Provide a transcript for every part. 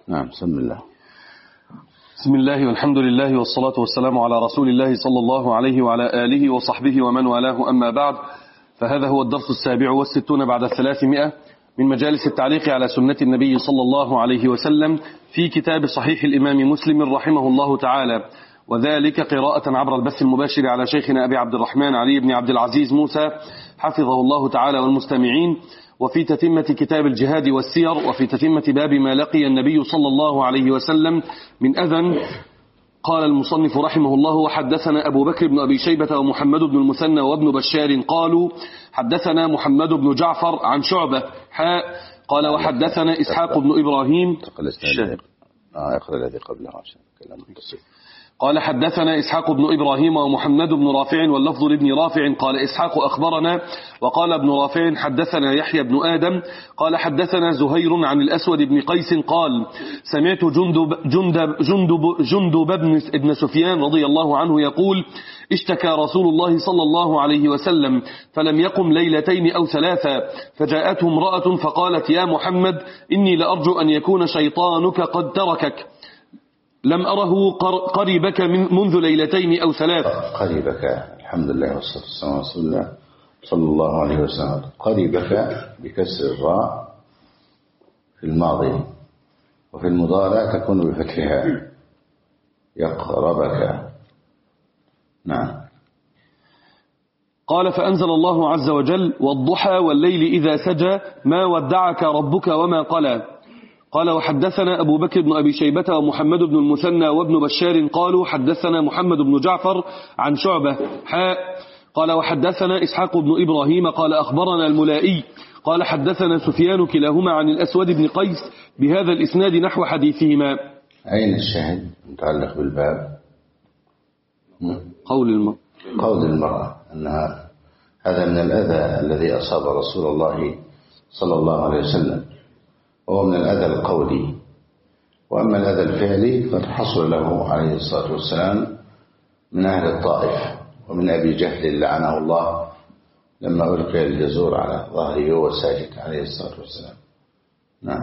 نعم. بسم الله. بسم الله والحمد لله والصلاة والسلام على رسول الله صلى الله عليه وعلى آله وصحبه ومن والاه، أما بعد، فهذا هو الدرس 67 بعد 300 من مجالس التعليق على سنة النبي صلى الله عليه وسلم في كتاب صحيح الإمام مسلم رحمه الله تعالى، وذلك قراءة عبر البث المباشر على شيخنا أبي عبد الرحمن علي بن عبد العزيز موسى حفظه الله تعالى والمستمعين، وفي تتمة كتاب الجهاد والسير، وفي تتمة باب ما لقي النبي صلى الله عليه وسلم من أذى. قال المصنف رحمه الله: وحدثنا أبو بكر بن أبي شيبة ومحمد بن المثنى وابن بشار قالوا حدثنا محمد بن جعفر عن شعبة قال وحدثنا إسحاق بن إبراهيم. اقرأ الذي قبله عشان كلام بسيط. قال حدثنا إسحاق بن إبراهيم ومحمد بن رافع، واللفظ لابن رافع قال إسحاق أخبرنا، وقال ابن رافع حدثنا يحيى بن آدم قال حدثنا زهير عن الأسود بن قيس قال سمعت جندب بن سفيان رضي الله عنه يقول: اشتكى رسول الله صلى الله عليه وسلم فلم يقم ليلتين أو ثلاثة، فجاءته امرأة فقالت: يا محمد، إني لأرجو أن يكون شيطانك قد تركك، لم أره قريبك منذ ليلتين أو ثلاث. قريبك، الحمد لله والصلاة والسلام على رسول الله صلى الله عليه وسلم. قريبك بكسر الراء في الماضي، وفي المضارع تكون بفتحها يقربك. نعم. قال فأنزل الله عز وجل: والضحى والليل إذا سجى ما ودعك ربك وما قلى. قال وحدثنا أبو بكر بن أبي شيبة ومحمد بن المثنى وابن بشار قالوا حدثنا محمد بن جعفر عن شعبة قال وحدثنا إسحاق بن إبراهيم قال أخبرنا الملائي قال حدثنا سفيان كلاهما عن الأسود بن قيس بهذا الإسناد نحو حديثهما. أين الشاهد متعلق بالباب؟ قول المرأة أنها هذا من الأذى الذي أصاب رسول الله صلى الله عليه وسلم، وهو من الأذى القولي. وأما الأذى الفعلي فحصل له عليه الصلاة والسلام من أهل الطائف ومن أبي جهل لعنه الله لما ألقي الجزور على ظهره وهو ساجد عليه الصلاة والسلام. نعم.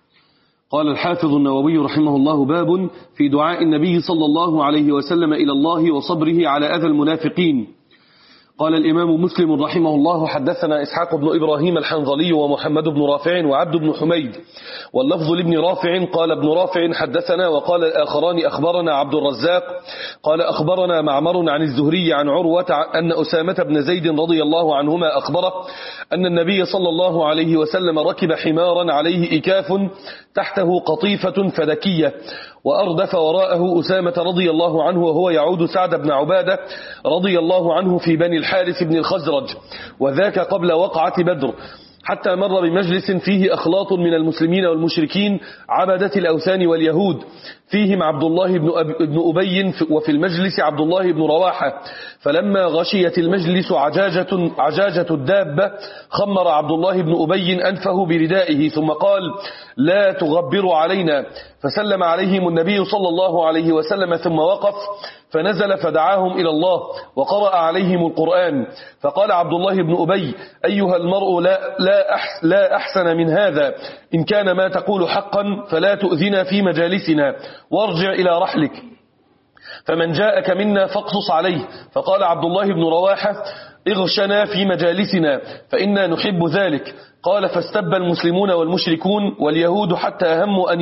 قال الحافظ النووي رحمه الله: باب في دعاء النبي صلى الله عليه وسلم إلى الله وصبره على أذى المنافقين. قال الإمام مسلم رحمه الله: حدثنا إسحاق بن إبراهيم الحنظلي ومحمد بن رافع وعبد بن حميد، واللفظ لابن رافع قال ابن رافع حدثنا، وقال الآخران أخبرنا عبد الرزاق قال أخبرنا معمر عن الزهري عن عروة أن أسامة بن زيد رضي الله عنهما أخبره أن النبي صلى الله عليه وسلم ركب حمارا عليه إكاف تحته قطيفة فدكية، وأردف وراءه أسامة رضي الله عنه وهو يعود سعد بن عبادة رضي الله عنه في بني الحارث بن الخزرج، وذاك قبل وقعة بدر، حتى مر بمجلس فيه أخلاط من المسلمين والمشركين عبدة الأوثان واليهود، فيهم عبد الله بن أبي، وفي المجلس عبد الله بن رواحة. فلما غشيت المجلس عجاجة الدابة خمر عبد الله بن أبي أنفه بردائه ثم قال: لا تغبروا علينا. فسلم عليهم النبي صلى الله عليه وسلم ثم وقف فنزل فدعاهم إلى الله وقرأ عليهم القرآن. فقال عبد الله بن أبي: أيها المرء، لا أحسن من هذا، إن كان ما تقول حقا فلا تؤذنا في مجالسنا وارجع إلى رحلك، فمن جاءك منا فاقصص عليه. فقال عبد الله بن رواحة: اغشنا في مجالسنا فإنا نحب ذلك. قال فاستب المسلمون والمشركون واليهود حتى هموا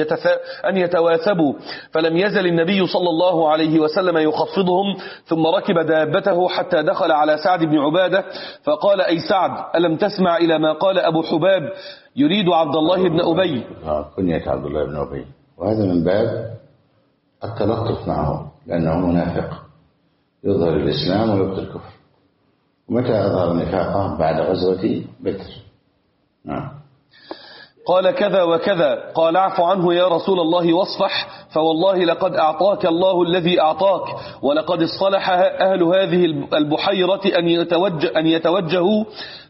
أن يتواثبوا، فلم يزل النبي صلى الله عليه وسلم يخفضهم، ثم ركب دابته حتى دخل على سعد بن عبادة فقال: أي سعد، ألم تسمع إلى ما قال أبو حباب يريد عبد الله بن أبي؟ كنية عبد الله بن أبي، وهذا من باب التلطف معه لأنه منافق يظهر الإسلام ويبطل الكفر. ومتى أظهر نفاقه؟ بعد غزوة بدر. نعم. قال كذا وكذا. قال اعف عنه يا رسول الله واصفح، فوالله لقد أعطاك الله الذي أعطاك، ولقد اصطلح أهل هذه البحيرة أن يتوجهوا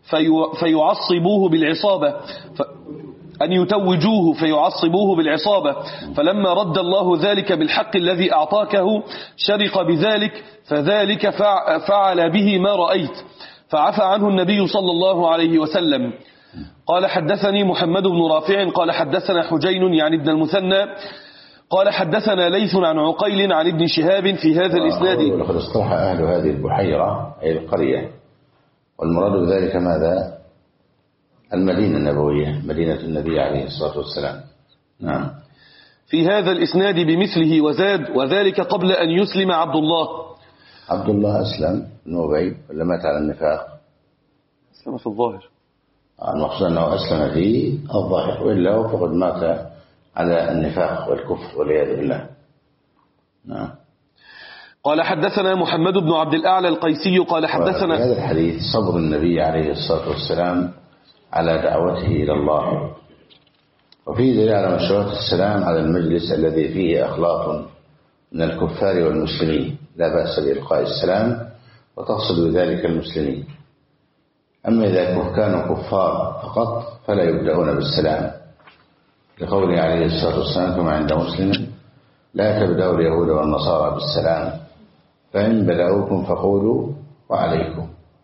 فيعصبوه بالعصابة أن يتوجوه فيعصبوه بالعصابة، فلما رد الله ذلك بالحق الذي أعطاكه شرق بذلك، فذلك فعل به ما رأيت، فعفى عنه النبي صلى الله عليه وسلم. قال حدثني محمد بن رافع قال حدثنا حجين يعني ابن المثنى قال حدثنا ليث عن عقيل عن ابن شهاب في هذا الإسناد. ولقد اصطلح أهل هذه البحيرة أي القرية، والمراد بذلك ماذا؟ المدينة النبوية، مدينة النبي عليه الصلاة والسلام. نعم. في هذا الإسناد بمثله وزاد وذلك قبل أن يسلم عبد الله. عبد الله أسلم بن أبي ولا مات على النفاق؟ أسلم في الظاهر. المقصود أنه أسلم في الظاهر، وإلا فقد مات على النفاق والكفر والعياذ بالله. نعم. قال حدثنا محمد بن عبد الأعلى القيسي قال حدثنا. في هذا الحديث صبر النبي عليه الصلاة والسلام على دعوته إلى الله، وفيه دليل على مشروعية السلام على المجلس الذي فيه أخلاق من الكفار والمسلمين، لا بأس بإلقاء السلام وتقصد بذلك المسلمين. أما إذا كانوا كفار فقط فلا يبدأون بالسلام، لقوله عليه الصلاة والسلام كما عند مسلم: لا تبدأوا اليهود والنصارى بالسلام، فإن بدأوكم فقولوا وعليكم.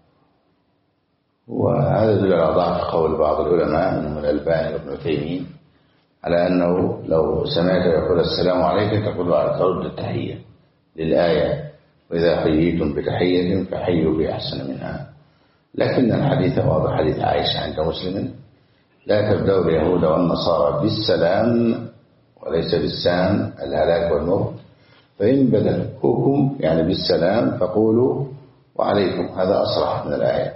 وهذا يدل على ضعف قول بعض العلماء منهم الألباني وابن تيمية على أنه لو سمعت يقول السلام عليك تقول ترد التحية للآية: وإذا حييتم بتحية فحيوا بأحسن منها. لكن الحديث واضح، حديث عائشة عند مسلم: لا تبدأوا اليهود والنصارى بالسلام وليس بالسام الهلاك والموت، فإن بدأوكم يعني بالسلام فقولوا وعليكم. هذا أصرح من الآية.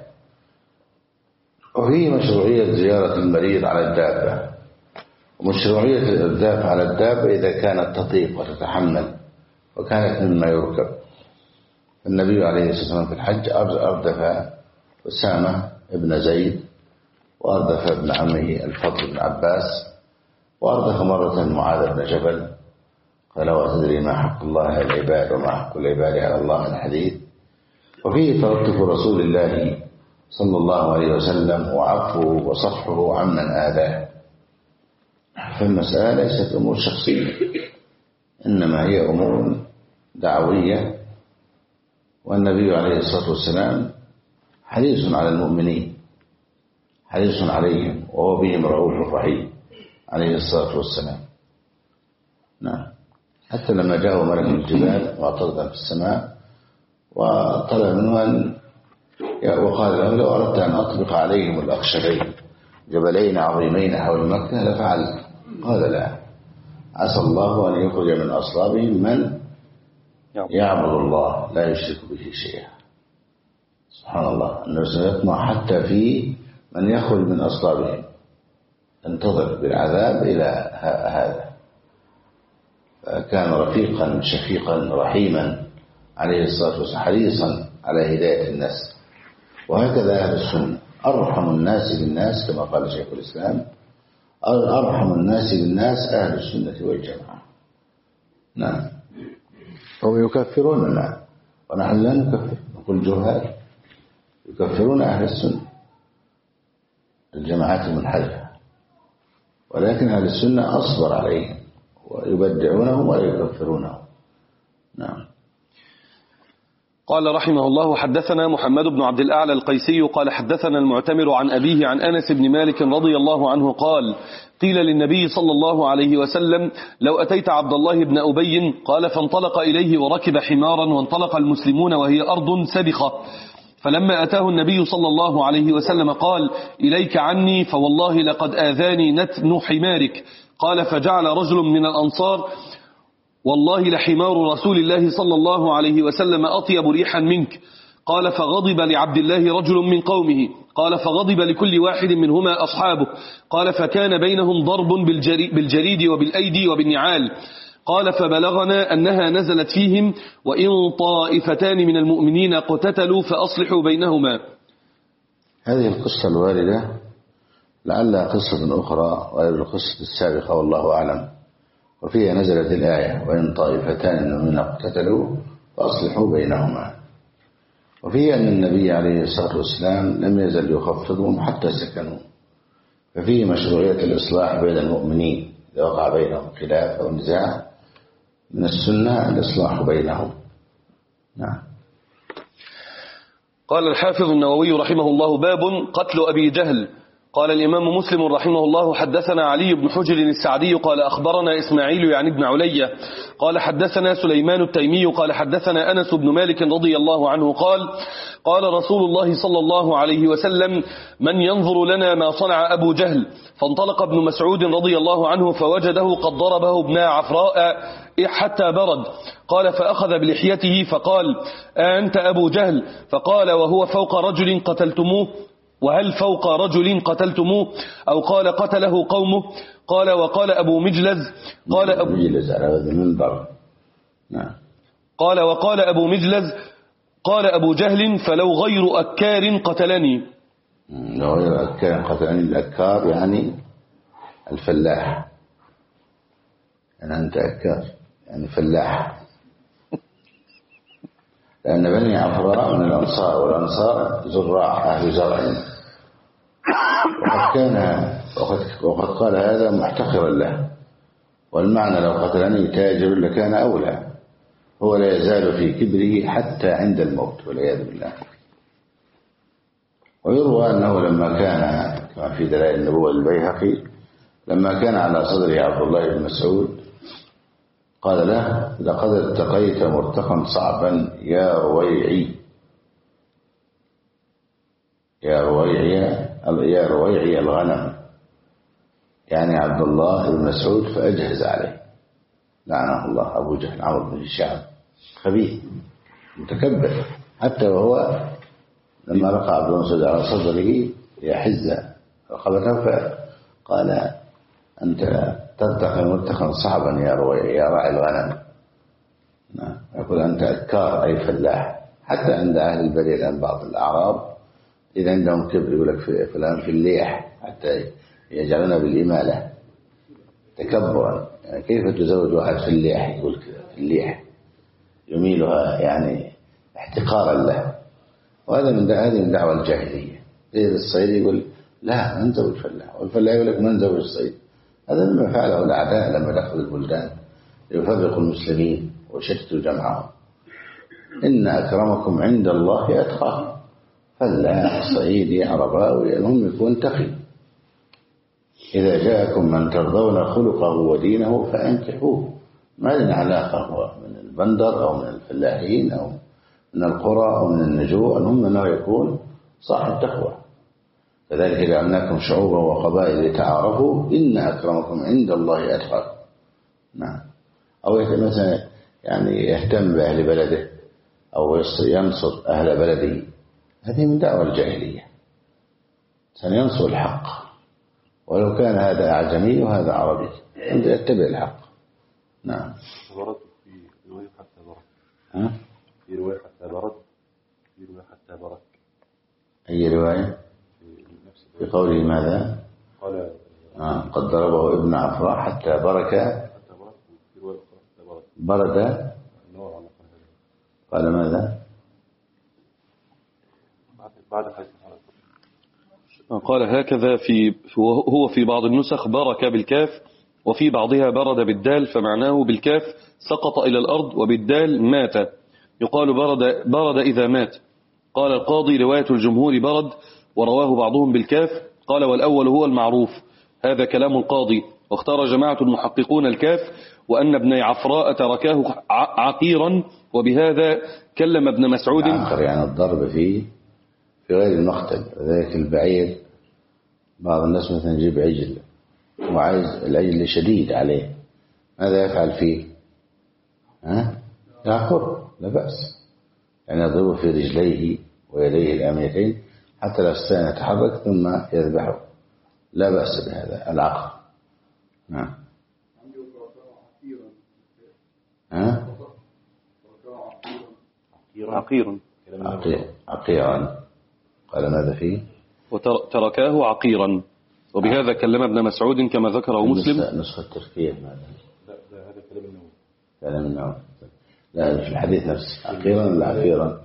وفيه مشروعية زيارة المريض على الدابة، ومشروعية الإرداف على الدابة إذا كانت تطيق وتتحمل وكانت مما يركب. النبي عليه الصلاة والسلام في الحج أردف أسامة ابن زيد، وأردف ابن عمه الفضل بن عباس، وأردف مرة معاذ بن جبل. قال: وأتدري ما حق الله على العباد وما حق العباد على الله؟ الحديث. وفيه تلطف رسول الله صلى الله عليه وسلم وعفوه وصفحه عمن آذاه. فالمسألة ليست أمور شخصية، إنما هي أمور دعوية، والنبي عليه الصلاة والسلام حريص على المؤمنين، حريص عليهم، وهو بهم رؤوف رحيم عليه الصلاة والسلام. نعم. حتى لما جاءه ملك الجبال معترضا في السماء وطلب منه وقال له: لو أردت أن أطبق عليهم الأخشبين جبلين عظيمين حول مكة لفعلت. قال: لا، عسى الله أن يخرج من أصلابهم من يعبد الله لا يشرك به شيئا. سبحان الله، أنه سيطمع حتى في من يخرج من أصلابهم، انتظر بالعذاب إلى هذا. فكان رفيقا شفيقا رحيما عليه الصلاة والسلام، حريصا على هداية الناس. وهكذا أهل السنة أرحم الناس بالناس، كما قال شيخ الإسلام: أرحم الناس بالناس أهل السنة والجماعة. نعم. هم يكفروننا ونحن لا نكفر، نقول جهال. يكفرون أهل السنة الجماعات المنحرفة، ولكن أهل السنة أصبر عليهم ويبدعونهم ولا يكفرونهم. نعم. قال رحمه الله: حدثنا محمد بن عبد الأعلى القيسي قال حدثنا المعتمر عن أبيه عن أنس بن مالك رضي الله عنه قال: قيل للنبي صلى الله عليه وسلم: لو أتيت عبد الله بن أبي، قال: فانطلق إليه وركب حمارا، وانطلق المسلمون وهي أرض سبخة. فلما أتاه النبي صلى الله عليه وسلم قال: إليك عني، فوالله لقد آذاني نتن حمارك. قال: فجعل رجل من الأنصار: والله لحمار رسول الله صلى الله عليه وسلم أطيب ريحا منك. قال: فغضب لعبد الله رجل من قومه. قال: فغضب لكل واحد منهما أصحابه. قال: فكان بينهم ضرب بالجريد وبالأيدي وبالنعال. قال: فبلغنا أنها نزلت فيهم: وإن طائفتان من المؤمنين اقتتلوا فأصلحوا بينهما. هذه القصة الواردة لعلها قصة أخرى غير القصة السابقة والله أعلم، وفيها نزلت الآية: وإن طائفتان من المؤمنين اقتتلوا فأصلحوا بينهما. وفيه أن النبي عليه الصلاة والسلام لم يزل يخفضهم حتى سكنوا، ففيه مشروعية الإصلاح بين المؤمنين إذا وقع بينهم خلاف أو نزاع، من السنة الإصلاح بينهم. نعم. قال الحافظ النووي رحمه الله: باب قتل أبي جهل. قال الإمام مسلم رحمه الله حدثنا علي بن حجر السعدي قال أخبرنا إسماعيل يعني ابن علية قال حدثنا سليمان التيمي قال حدثنا أنس بن مالك رضي الله عنه قال رسول الله صلى الله عليه وسلم من ينظر لنا ما صنع أبو جهل؟ فانطلق ابن مسعود رضي الله عنه فوجده قد ضربه ابن عفراء حتى برد. قال فأخذ بلحيته فقال أنت أبو جهل؟ فقال وهو فوق رجل قتلتموه؟ وهل فوق رجل قتلتموه؟ أو قال قتله قومه؟ قال وقال أبو مجلز قال أبو مجلز على هذا المنبر. نعم. قال وقال أبو مجلز قال أبو جهل فلو غير أكار قتلني. لو غير أكار قتلني. الأكار يعني الفلاح، يعني أنت أكار يعني فلاح، لأن بني عفراء من الأنصار، والأنصار زراع أهل زرع، وقد قال هذا محتقرا له، والمعنى لو قتلني تاجر لكان أولى. هو لا يزال في كبره حتى عند الموت والعياذ بالله. ويروى أنه لما كان كما في دلائل النبوة البيهقي لما كان على صدره عبد الله بن مسعود قال له لقد ارتقيت مرتقا صعبا يا رويعي، يا رويعي الغنم، يعني عبد الله بن مسعود، فأجهز عليه لعنه الله أبو جهل عمرو بن هشام خبيث متكبر، حتى وهو لما رقى عبد الله بن مسعود على صدره يحز رقبته فقال أنت ترتقي مرتقا صعبا يا رويعي يا راعي الغنم. يقول أنت أكار أي فلاح. حتى عند أهل البرية الآن بعض الأعراب إذا عندهم كبر يقول لك فلان في الليح، حتى يجعلنا بالإمالة تكبرا. يعني كيف تزوج واحد في الليح؟ يقول كذا في الليح، يميلها يعني احتقارا له. وهذا من دعوة الجاهلية. زي الصيد يقول لا من زوج فلاح، والفلاح يقول لك من زوج الصيد. هذا مما فعله الأعداء لما دخلوا البلدان ليفرقوا المسلمين وشتتوا جمعهم. إن أكرمكم عند الله أتقاكم. فلاح صعيدي عرباوي المهم يكون تقي. إذا جاءكم من ترضون خلقه ودينه فأنكحوه. ما لنا علاقة هو من البندر أو من الفلاحين أو من القرى أو من النجوء، المهم أنه يكون صاحب تقوى. كذلك جعلناكم شعوبا وقبائل لتعارفوا إن أكرمكم عند الله أتقاكم. نعم. أو مثلا يعني يهتم بأهل بلده أو ينصر أهل بلده. هذه من دعوة الجاهلية. سننصر الحق ولو كان هذا أعجمي وهذا عربي، أنت يتبع الحق. نعم. برد في رواية حتى برد. في رواية حتى برد. في رواية حتى برد. أي رواية؟ في قوله ماذا؟ قال قد ضربه ابن عفراء حتى برك. حتى برد. في رواية حتى برد. برد. قال ماذا؟ بعد قال هكذا هو في بعض النسخ برك بالكاف، وفي بعضها برد بالدال، فمعناه بالكاف سقط إلى الأرض، وبالدال مات. يقال برد إذا مات. قال القاضي رواية الجمهور برد، ورواه بعضهم بالكاف. قال والأول هو المعروف. هذا كلام القاضي، واختار جماعة المحققون الكاف، وأن ابن عفراء تركاه عقيرا، وبهذا كلم ابن مسعود. عقر يعني الضرب في غير المقتل. ذلك البعير بعض الناس مثلا يجيب عجل وعايز العجل شديد عليه، ماذا يفعل فيه؟ يعقر، لا بأس، يعني يضربه في رجليه ويديه الأماميتين حتى لا يستطيع أن يتحرك ثم يذبحه، لا بأس بهذا العقر. نعم. عقيرا. قال ماذا فيه؟ وتركاه عقيرا، وبهذا كلم ابن مسعود كما ذكره مسلم. نسخة التركية ماذا؟ لا هذا كلام النووي. كلام النووي. لا في الحديث نفسه عقيرا ولا عفيرا؟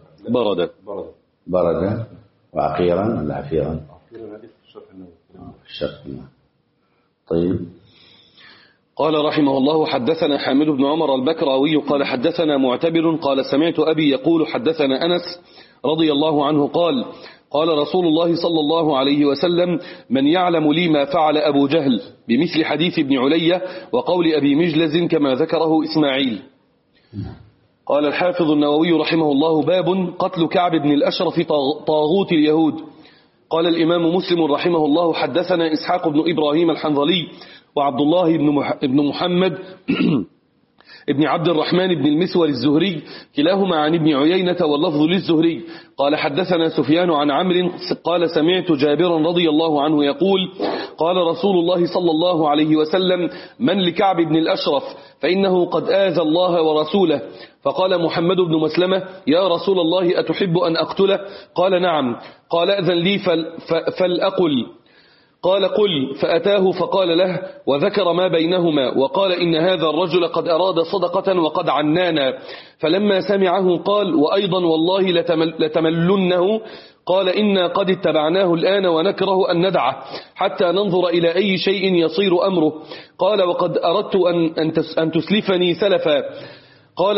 برد وعقيرا ولا عفيرا؟ عقيرا هذه في الشرح النووي. في الشرح النووي. طيب. قال رحمه الله: حدثنا حامد بن عمر البكراوي قال حدثنا معتبر قال سمعت أبي يقول حدثنا أنس رضي الله عنه قال: قال رسول الله صلى الله عليه وسلم: من يعلم لي ما فعل أبو جهل، بمثل حديث ابن علي وقول أبي مجلز كما ذكره إسماعيل. قال الحافظ النووي رحمه الله: باب قتل كعب بن الأشرف طاغوت اليهود. قال الإمام مسلم رحمه الله: حدثنا إسحاق بن إبراهيم الحنظلي وعبد الله بن محمد ابن عبد الرحمن بن المسور الزهري كلاهما عن ابن عيينة واللفظ للزهري. قال حدثنا سفيان عن عمرو قال سمعت جابرا رضي الله عنه يقول: قال رسول الله صلى الله عليه وسلم: من لكعب بن الأشرف فإنه قد آذى الله ورسوله. فقال محمد بن مسلمة: يا رسول الله أتحب أن أقتله؟ قال: نعم. قال: أذن لي فلأقل. قال: قل. فأتاه فقال له وذكر ما بينهما وقال: إن هذا الرجل قد أراد صدقة وقد عنانا. فلما سمعه قال: وأيضا والله لتملنه. قال: إنا قد اتبعناه الآن ونكره أن ندعه حتى ننظر إلى أي شيء يصير أمره. قال: وقد أردت أن تسلفني سلفا. قال: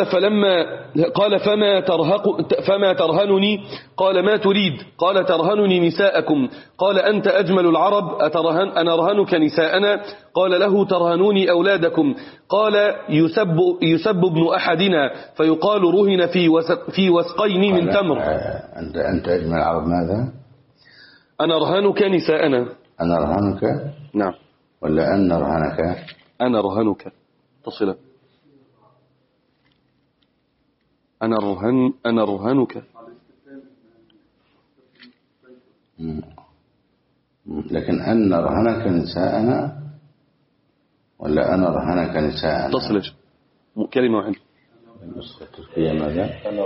فما ترهنني؟ قال: ما تريد؟ قال: ترهنني نساءكم. قال: أنت أجمل العرب، أنا أرهنك نساءنا؟ قال له: ترهنوني أولادكم. قال: يسب ابن أحدنا فيقال رهن في وسقين من تمر. أنت أجمل العرب ماذا؟ أنا أرهنك نساءنا. أنا أرهنك؟ نعم. ولا أن أرهنك؟ أنا أرهنك تصل. أنا رهنك. لكن أن رهنك نساءنا ولا أنا رهنك نساءنا؟ تصل كلمة واحدة. النسخة التركية ماذا؟ أنا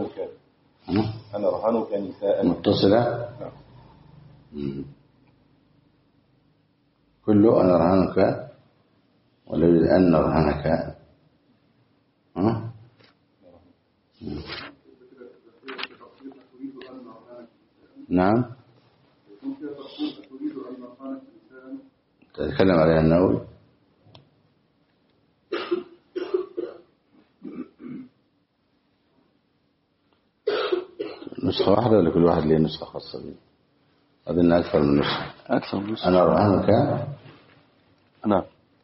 رهنك نساءنا متصلة؟ نعم. كله أنا رهنك ولا يريد أن رهنك؟ نعم. تتكلم عليها النووي. نسخة واحدة ولا كل واحد له نسخة خاصة به؟ أظن أكثر من نسخة. أكثر من نسخة. أنا رهنك. نعم.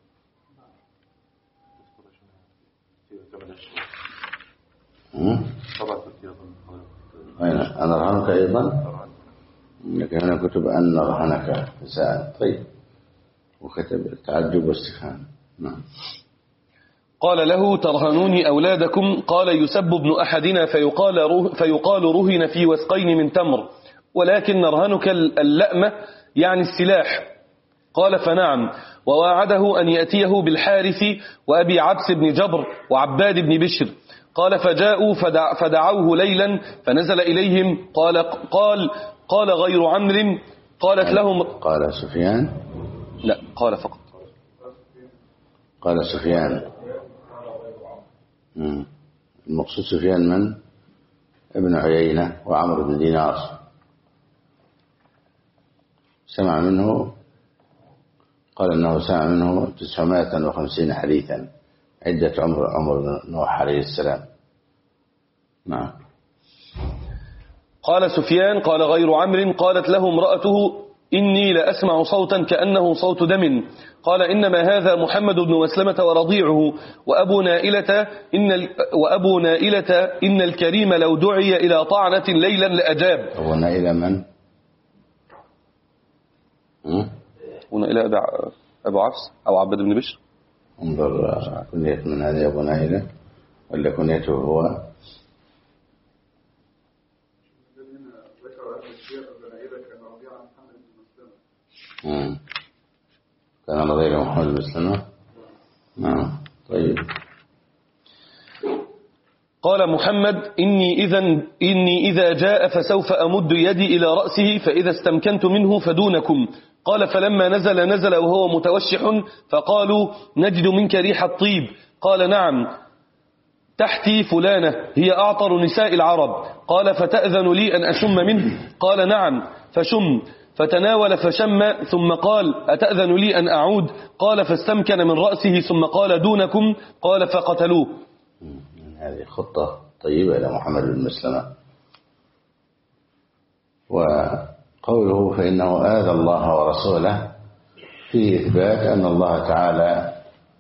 أنا رهنك أيضا، لكن هنا كتب أن رهنك نساء. طيب، وكتب تعجب واستفهام. نعم. قال له: ترهنوني أولادكم. قال: يسب ابن أحدنا فيقال رهن في وسقين من تمر، ولكن نرهنك اللأمة يعني السلاح. قال: فنعم. وواعده أن يأتيه بالحارث وأبي عبس بن جبر وعباد بن بشر. قال: فجاءوا فدعوه ليلا فنزل إليهم. قال غير عمرو. قالت لهم. قال سفيان؟ لا، قال فقط. قال سفيان. المقصود سفيان من؟ ابن عيينة وعمرو بن دينار. سمع منه، قال إنه سمع منه 950 حديثا، عدة عمر نوح عليه السلام. نعم. قال سفيان: قال غير عمرو. قالت له امرأته: إني لأسمع صوتا كأنه صوت دم. قال: إنما هذا محمد بن مسلمة ورضيعه وأبو نائلة إن الكريم لو دعي إلى طعنة ليلا لأجاب. أبو نائلة من؟ أبو نائلة أبو عفس أو عبد بن بشر. انظر كنية من هذه أبو نائلة ولا كنيته هو؟ كان رضيع محمد بن مسلمة. نعم. طيب. قال محمد: إني إذا جاء فسوف أمد يدي إلى رأسه فإذا استمكنت منه فدونكم. قال: فلما نزل وهو متوشح فقالوا: نجد منك ريح الطيب. قال: نعم، تحتي فلانة هي أعطر نساء العرب. قال: فتأذن لي أن أشم منه؟ قال: نعم، فشم. فتناول فشم ثم قال أتأذن لي أن أعود؟ قال فاستمكن من رأسه ثم قال دونكم، قال فقتلوه. هذه خطة طيبة إلى محمد بن مسلمة. وقوله فإنه آذى الله ورسوله فيه إثبات أن الله تعالى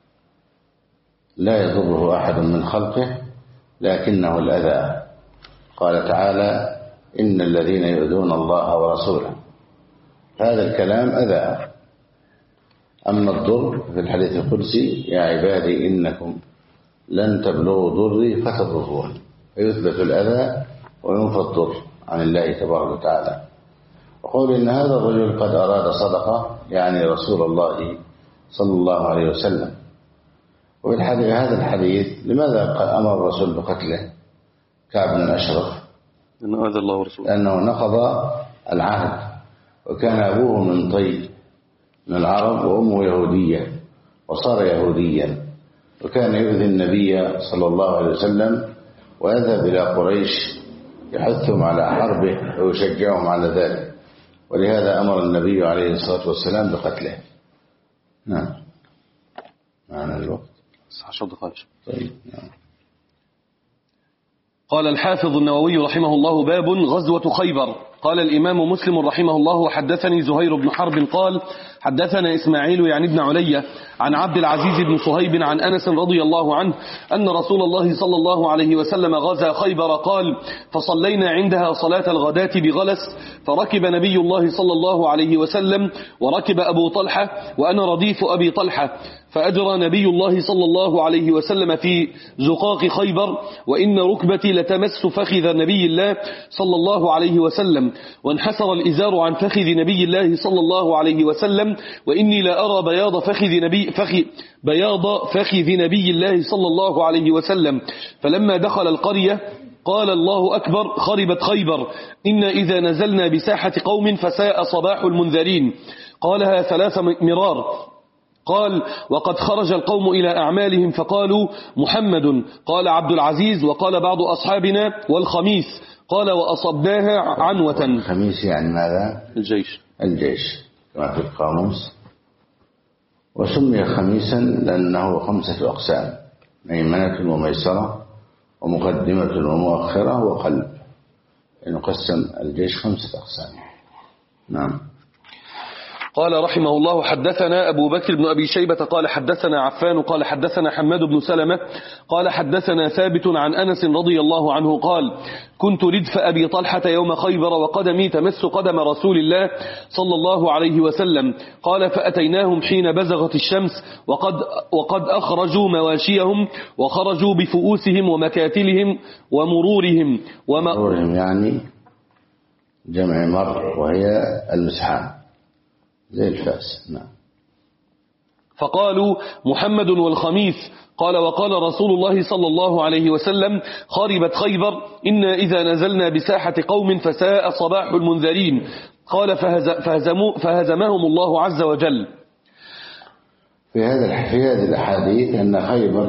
لا يضره أحد من خلقه لكنه الأذى. قال تعالى إن الذين يؤذون الله ورسوله، هذا الكلام أذى. أما الضر في الحديث القدسي يا عبادي إنكم لن تبلغوا ضري فتضرون، فيثبت الأذى وينفى الضر عن الله تبارك وتعالى. وقول إن هذا الرجل قد أراد صدقة يعني رسول الله صلى الله عليه وسلم. وفي هذا الحديث لماذا أمر الرسول بقتله كعب بن الأشرف؟ إنه آذى الله ورسوله، لأنه نقض العهد، وكان أبوه من طي من العرب وأمه يهودية وصار يهوديا، وكان يؤذي النبي صلى الله عليه وسلم ويذهب إلى قريش يحثهم على حربه ويشجعهم على ذلك، ولهذا أمر النبي عليه الصلاة والسلام بقتله. نعم معنا الوقت 10 دقائق. طيب نعم. قال الحافظ النووي رحمه الله باب غزوة خيبر. قال الإمام مسلم رحمه الله وحدثني زهير بن حرب قال حدثنا إسماعيل يعني ابن علي عن عبد العزيز بن صهيب عن أنس رضي الله عنه أن رسول الله صلى الله عليه وسلم غزا خيبر. قال فصلينا عندها صلاة الغداة بغلس، فركب نبي الله صلى الله عليه وسلم وركب أبو طلحة وأنا رديف أبي طلحة، فأجرى نبي الله صلى الله عليه وسلم في زقاق خيبر، وإن ركبتي لتمس فخذ نبي الله صلى الله عليه وسلم، وانحسر الإزار عن فخذ نبي الله صلى الله عليه وسلم، وإني لا أرى بياض فخذ نبي الله صلى الله عليه وسلم. فلما دخل القرية قال الله أكبر خربت خيبر، إن إذا نزلنا بساحة قوم فساء صباح المنذرين. قالها 3 مرار. قال وقد خرج القوم إلى أعمالهم فقالوا محمد. قال عبد العزيز وقال بعض أصحابنا والخميس. قال وأصبناها عنوة. الخميس يعني ماذا؟ الجيش كما في القاموس. وسمي خميسا لأنه 5 أقسام: ميمنة وميسرة ومقدمة ومؤخرة وقلب. نقسم الجيش 5 أقسام. نعم. قال رحمه الله حدثنا أبو بكر بن أبي شيبة قال حدثنا عفان قال حدثنا حماد بن سلمة قال حدثنا ثابت عن أنس رضي الله عنه قال كنت ردف أبي طلحة يوم خيبر وقدمي تمس قدم رسول الله صلى الله عليه وسلم. قال فأتيناهم حين بزغت الشمس وقد أخرجوا مواشيهم وخرجوا بفؤوسهم ومكاتلهم ومرورهم يعني جمع مر وهي المسحان زي الفاس. نعم. فقالوا محمد والخميس. قال وقال رسول الله صلى الله عليه وسلم خربت خيبر، إنا إذا نزلنا بساحة قوم فساء صباح المنذرين. قال فهزمهم الله عز وجل. في هذه الأحاديث أن خيبر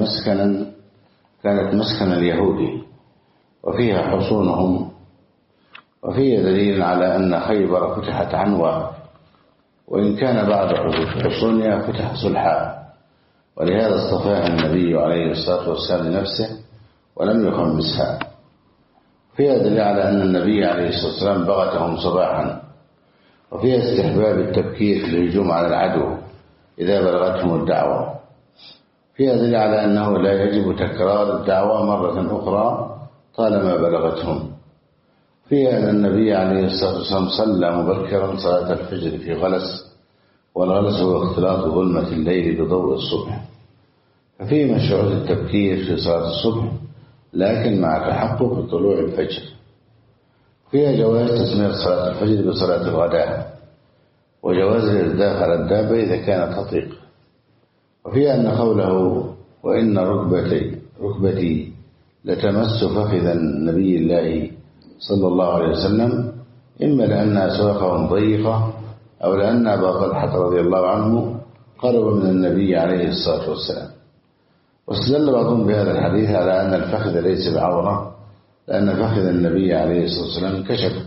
كانت مسكنا اليهود وفيها حصونهم، وفيها دليل على أن خيبر فتحت عنوة، وإن كان بعد حصونها فتح صلحا، ولهذا اصطفاها النبي عليه الصلاة والسلام لنفسه ولم يخمسها. فيها دليل على أن النبي عليه الصلاة والسلام بغتهم صباحا، وفيها استحباب التبكير في الهجوم على العدو إذا بلغتهم الدعوة. فيها دليل على أنه لا يجب تكرار الدعوة مرة أخرى طالما بلغتهم. فيها أن النبي عليه الصلاة والسلام صلى مبكرا صلاة الفجر في غلس، والغلس هو اختلاط ظلمة الليل بضوء الصبح، ففيه مشروعية التبكير في صلاة الصبح لكن مع تحقق طلوع الفجر. فيها جواز تسمية صلاة الفجر بصلاة الغداء، وجواز الإرداف على الدابة إذا كانت تطيق. وفيها أن قوله وإن ركبتي لتمس فخذ النبي الله صلى الله عليه وسلم إما لأن أسواقهم ضيقة أو لأن أبا طلحة رضي الله عنه قرب من النبي عليه الصلاة والسلام. واستدل بعضهم بهذا الحديث على أن الفخذ ليس بعورة، لأن فخذ النبي عليه الصلاة والسلام انكشف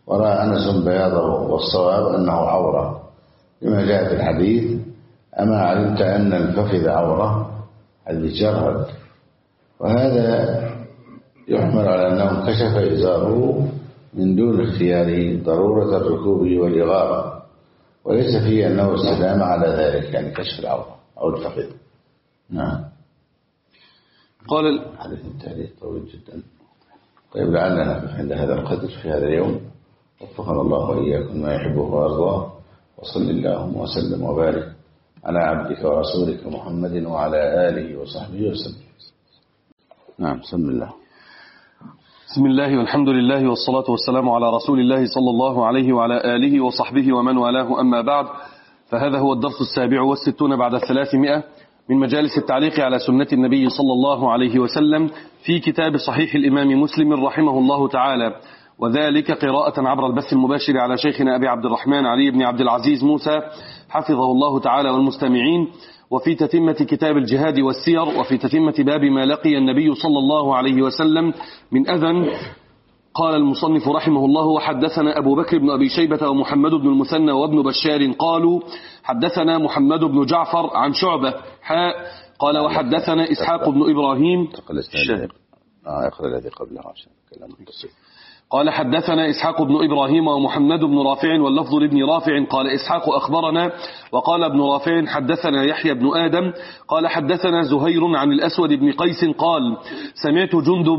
ورأى أنس بياضه، والصواب أنه عورة لما جاء في الحديث: أما علمت أن الفخذ عورة؟ حديث جرد. وهذا يحمل على أنه كشف إزاره من دون اختياره ضرورة الركوب والإغارة، وليس فيه أنه استدام على ذلك، يعني كشف العورة أو الفخذ. نعم. قال حديث التحديث طويل جدا. طيب، لعلنا نقف عند هذا القدر في هذا اليوم. وفقنا الله وإياكم ما يحبه ويرضاه، وصل اللهم وسلم وبارك على عبدك ورسولك محمد وعلى آله وصحبه وسلم. نعم. بسم الله. بسم الله والحمد لله والصلاة والسلام على رسول الله صلى الله عليه وعلى آله وصحبه ومن والاه، أما بعد، فهذا هو الدرس 67 بعد 300 من مجالس التعليق على سنة النبي صلى الله عليه وسلم في كتاب صحيح الإمام مسلم رحمه الله تعالى، وذلك قراءة عبر البث المباشر على شيخنا أبي عبد الرحمن علي بن عبد العزيز موسى حفظه الله تعالى والمستمعين، وفي تتمة كتاب الجهاد والسير، وفي تتمة باب ما لقي النبي صلى الله عليه وسلم من أذى. قال المصنف رحمه الله: وحدثنا أبو بكر بن أبي شيبة ومحمد بن المثنى وابن بشار قالوا حدثنا محمد بن جعفر عن شعبة قال وحدثنا إسحاق بن إبراهيم اقرأ الذي قبله عشان كلام بسيط. قال حدثنا إسحاق بن إبراهيم ومحمد بن رافع، واللفظ لابن رافع قال إسحاق أخبرنا، وقال ابن رافع حدثنا يحيى بن آدم قال حدثنا زهير عن الأسود بن قيس قال سمعت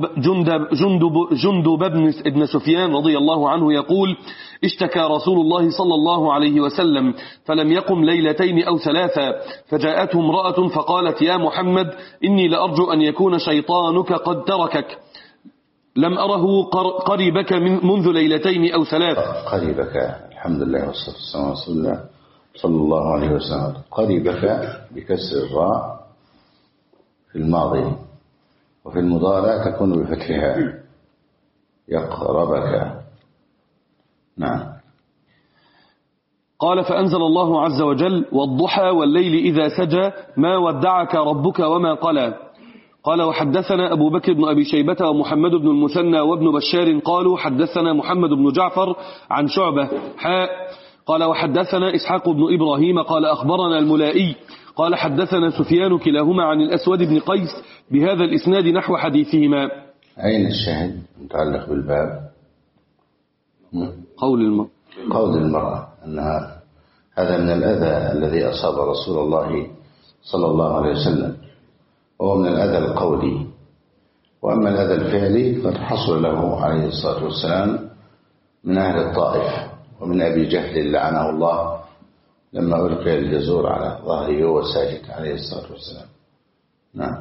جندب بن سفيان رضي الله عنه يقول: اشتكى رسول الله صلى الله عليه وسلم فلم يقم ليلتين أو ثلاثة، فجاءته امرأة فقالت: يا محمد، إني لأرجو أن يكون شيطانك قد تركك، لم أره قريبك منذ ليلتين أو ثلاث. قريبك، الحمد لله والصلاة والسلام على رسول الله صلى الله عليه وسلم. قريبك بكسر الراء في الماضي، وفي المضارع تكون بفتحها: يقربك. نعم. قال: فأنزل الله عز وجل: والضحى والليل إذا سجى ما ودعك ربك وما قلى. قال: وحدثنا أبو بكر بن أبي شيبة ومحمد بن المثنى وابن بشار قالوا حدثنا محمد بن جعفر عن شعبة قال: وحدثنا إسحاق بن إبراهيم قال أخبرنا الملائي قال حدثنا سفيان كلاهما عن الأسود بن قيس بهذا الإسناد نحو حديثهما. أين الشاهد متعلق بالباب؟ قول المرأة أنها هذا من الأذى الذي أصاب رسول الله صلى الله عليه وسلم، وهو من الأذى القولي. وأما الأذى الفعلي قد حصل له عليه الصلاة والسلام من أهل الطائف ومن أبي جهل لعنه الله لما ألقي الجزور على ظهره وهو ساجد عليه الصلاة والسلام. نعم.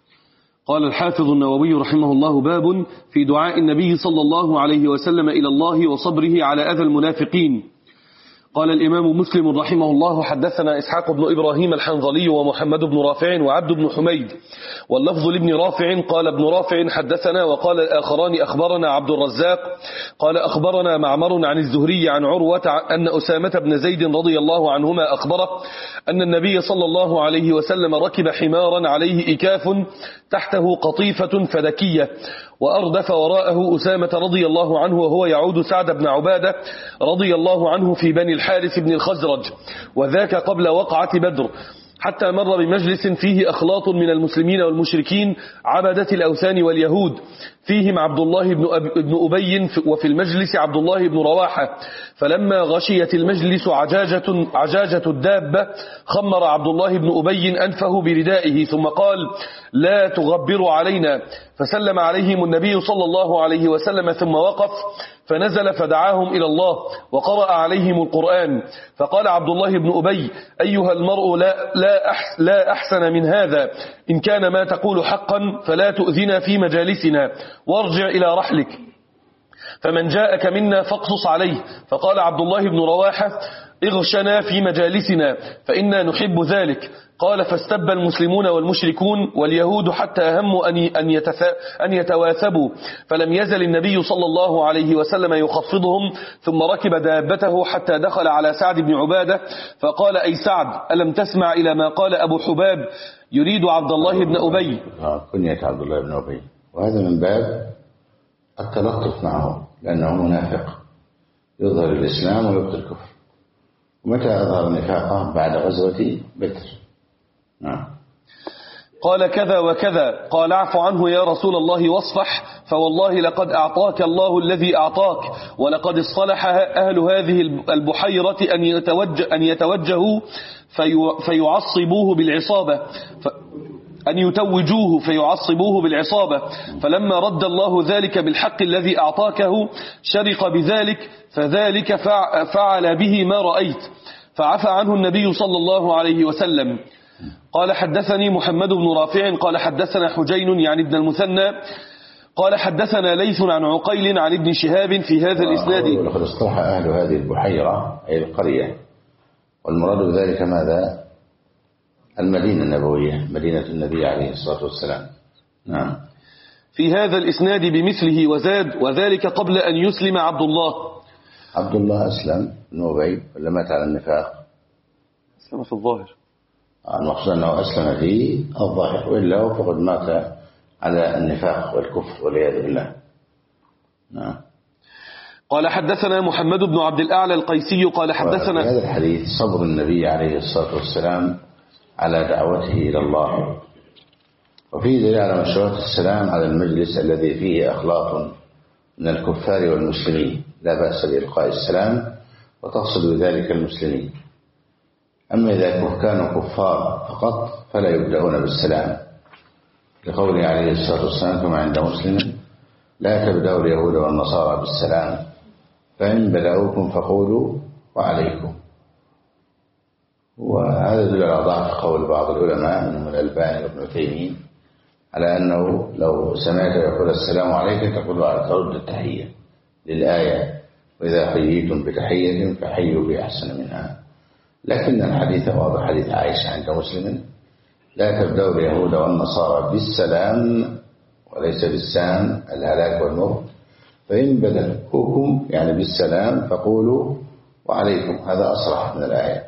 قال الحافظ النووي رحمه الله: باب في دعاء النبي صلى الله عليه وسلم إلى الله وصبره على أذى المنافقين. قال الإمام مسلم رحمه الله: حدثنا إسحاق بن إبراهيم الحنظلي ومحمد بن رافع وعبد بن حميد، واللفظ لابن رافع قال ابن رافع حدثنا، وقال الآخران أخبرنا عبد الرزاق قال أخبرنا معمر عن الزهري عن عروة أن أسامة بن زيد رضي الله عنهما أخبره أن النبي صلى الله عليه وسلم ركب حمارا عليه إكاف تحته قطيفة فدكية، وأردف وراءه أسامة رضي الله عنه وهو يعود سعد بن عبادة رضي الله عنه في بني الحارث بن الخزرج، وذاك قبل وقعة بدر، حتى مر بمجلس فيه أخلاط من المسلمين والمشركين عبدة الأوثان واليهود، فيهم عبد الله بن أبي، وفي المجلس عبد الله بن رواحة. فلما غشيت المجلس عجاجة الدابة خمر عبد الله بن أبي أنفه بردائه ثم قال: لا تغبروا علينا. فسلم عليهم النبي صلى الله عليه وسلم ثم وقف فنزل فدعاهم إلى الله وقرأ عليهم القرآن. فقال عبد الله بن أبي: أيها المرء لا أحسن من هذا، إن كان ما تقول حقا فلا تؤذنا في مجالسنا وارجع إلى رحلك، فمن جاءك منا فاقصص عليه. فقال عبد الله بن رواحة: اغشنا في مجالسنا فإنا نحب ذلك. قال: فاستب المسلمون والمشركون واليهود حتى هموا أن يتواثبوا، فلم يزل النبي صلى الله عليه وسلم يخفضهم، ثم ركب دابته حتى دخل على سعد بن عبادة فقال: أي سعد، ألم تسمع إلى ما قال أبو حباب يريد عبد الله بن أبي؟ كنية عبد الله بن أبي، وهذا من باب التلطف معه لأنه منافق، يظهر الإسلام ويبطل الكفر. ومتى أظهر نفاقه؟ بعد غزوة بدر. نعم. قال كذا وكذا، قال اعف عنه يا رسول الله واصفح، فوالله لقد أعطاك الله الذي أعطاك، ولقد اصطلح أهل هذه البحيرة أن يتوجهوا فيعصبوه بالعصابة أن يتوجوه فيعصبوه بالعصابة، فلما رد الله ذلك بالحق الذي أعطاكه شرق بذلك، فذلك فعل به ما رأيت، فعفى عنه النبي صلى الله عليه وسلم. قال حدثني محمد بن رافع قال حدثنا حجين يعني ابن المثنى قال حدثنا ليث عن عقيل عن ابن شهاب في هذا الإسناد. ولقد اصطلح أهل هذه البحيرة أي القرية، والمراد بذلك ماذا؟ المدينة النبوية، مدينة النبي عليه الصلاة والسلام. نعم. في هذا الإسناد بمثله وزاد وذلك قبل أن يسلم عبد الله. عبد الله أسلم بن أبي ولا مات على النفاق؟ أسلم في الظاهر. المقصود أنه أسلم في الظاهر، وإلا فقد مات على النفاق والكفر والعياذ بالله. نعم. قال حدثنا محمد بن عبد الأعلى القيسي قال حدثنا. هذا الحديث صبر النبي عليه الصلاة والسلام على دعوته إلى الله، وفيه دليل على مشروعية السلام على المجلس الذي فيه أخلاق من الكفار والمسلمين، لا بأس بإلقاء السلام وتقصد بذلك المسلمين. أما إذا كانوا كفار فقط فلا يبدأون بالسلام، لقوله عليه الصلاة والسلام كما عند مسلم لا تبدأوا اليهود والنصارى بالسلام، فإن بدأوكم فقولوا وعليكم. وهذا يدل على ضعف قول بعض العلماء منهم الألباني وابن تيمية على أنه لو سمعت يقول السلام عليك تقول ترد التحية للآية وإذا حييتم بتحية فحيوا بأحسن منها. لكن الحديث واضح، حديث عائشة عند مسلم لا تبدأوا اليهود والنصارى بالسلام وليس بالسام الهلاك والموت، فإن بدأوكم يعني بالسلام فقولوا وعليكم. هذا أصرح من الآية.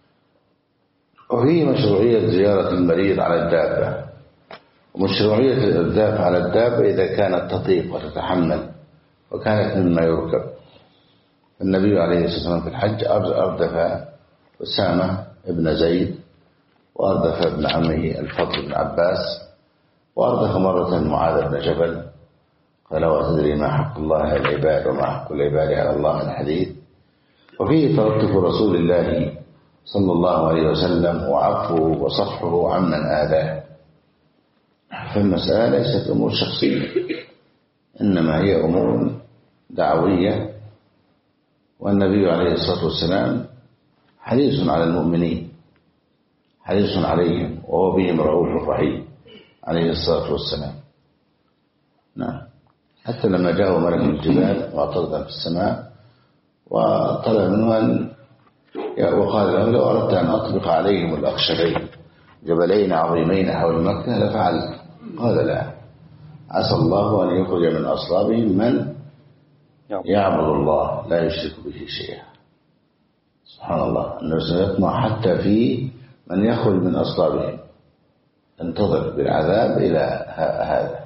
وفيه مشروعية زيارة المريض على الدابة، ومشروعية الإرداف على الدابة إذا كانت تطيق وتتحمل وكانت مما يركب. النبي عليه الصلاة والسلام في الحج أردف أسامة ابن زيد، وأردف ابن عمه الفضل بن عباس، وأردف مرة معاذ بن جبل. قال وتدري ما حق الله على العباد وما حق العباد على الله الحديث. وفيه تلطف رسول الله صلى الله عليه وسلم وعفوه وصفحه عمن آذاه. فالمسألة ليست أمور شخصية، إنما هي أمور دعوية، والنبي عليه الصلاة والسلام حريص على المؤمنين، حريص عليهم، وهو بهم رؤوف رحيم عليه الصلاة والسلام. نعم. حتى لما جاءه ملك الجبال معترضا في السماء وطلب منه أن وقال له لو أردت أن أطبق عليهم الأخشبين جبلين عظيمين حول مكة لفعلت. قال لا، عسى الله أن يخرج من أصلابهم من يعبد الله لا يشرك به شيئا. سبحان الله، أنه سيطمع حتى في من يخرج من أصلابهم، انتظر بالعذاب إلى هذا.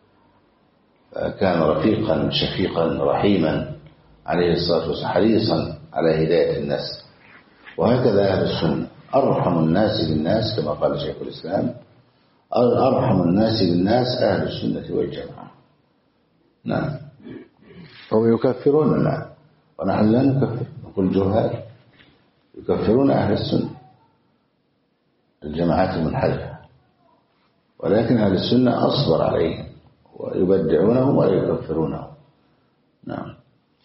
فكان رفيقا شفيقا رحيما عليه الصلاة والسلام، حريصا على هداية الناس. وهكذا أهل السنة أرحم الناس بالناس كما قال شيخ الإسلام، أرحم الناس بالناس أهل السنة والجماعة. نعم. هم يكفروننا ونحن لا نكفر، نقول جهال، يكفرون أهل السنة الجماعات المنحرفة، ولكن أهل السنة أصبر عليهم ويبدعونهم ولا يكفرونهم. نعم.